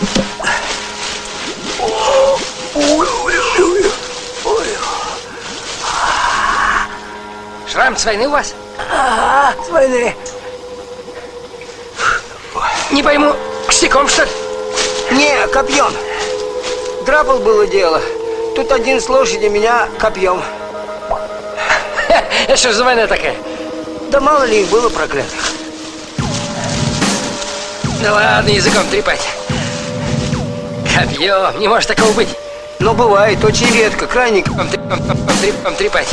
Шрам с войны у вас? Ага, с войны. Не пойму, косяком что ли? Не, копьем. Драпал было дело. Тут один с лошади, меня копьем. Это что за война такая? Да мало ли их было проклятых. Ну ладно, языком трепать. Копьем, не может такого быть. Но бывает, очень редко, крайне трепать.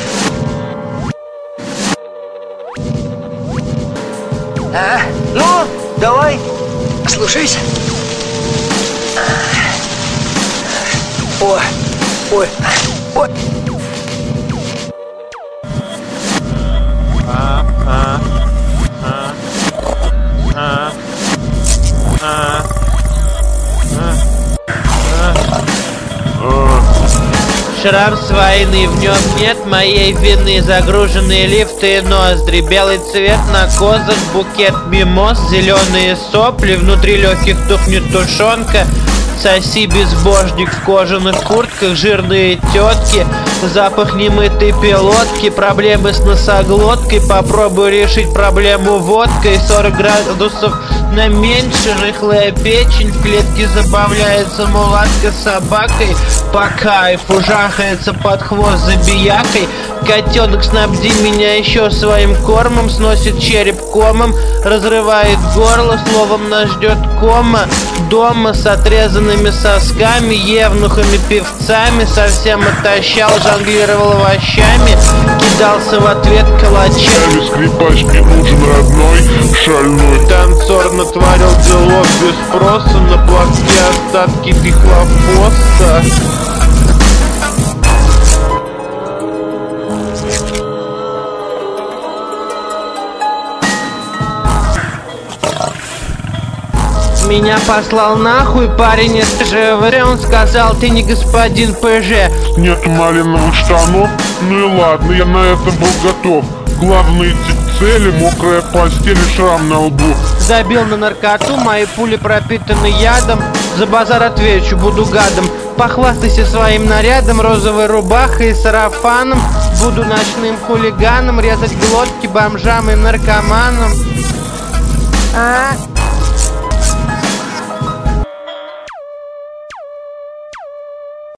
А? Ну, давай. Слушаюсь. Ой, ой, ой. Шрам с войны, в нем нет моей вины. Загруженные лифты и ноздри, белый цвет на козах, букет мимоз, зеленые сопли, внутри легких тухнет тушенка. Соси, безбожник, в кожаных куртках, жирные тетки, запах немытой пилотки, проблемы с носоглоткой, попробуй решить проблему водкой, 40 градусов на меньше, рыхлая печень, в клетке забавляется мулатка с собакой, по кайфу жахается под хвост забиякой, котенок снабди меня еще своим кормом, сносит череп комом, разрывает горло, словом нас ждет кома, дома с отрезанными сосками, евнухами, певцами, совсем отощал, жонглировал овощами, кидался в ответ калачами. Скрипачке нужен родной, шальной танцор натворил делов без спроса, на платке остатки пихлофоста. Меня послал нахуй парень из ЖВР, он сказал, ты не господин ПЖ. Нет малиновых штанов, ну и ладно, я на это был готов. Главные цели, мокрая постель и шрам на лбу. Забил на наркоту, мои пули пропитаны ядом. За базар отвечу, буду гадом. Похвастайся своим нарядом, розовой рубахой и сарафаном. Буду ночным хулиганом, резать глотки бомжам и наркоманам.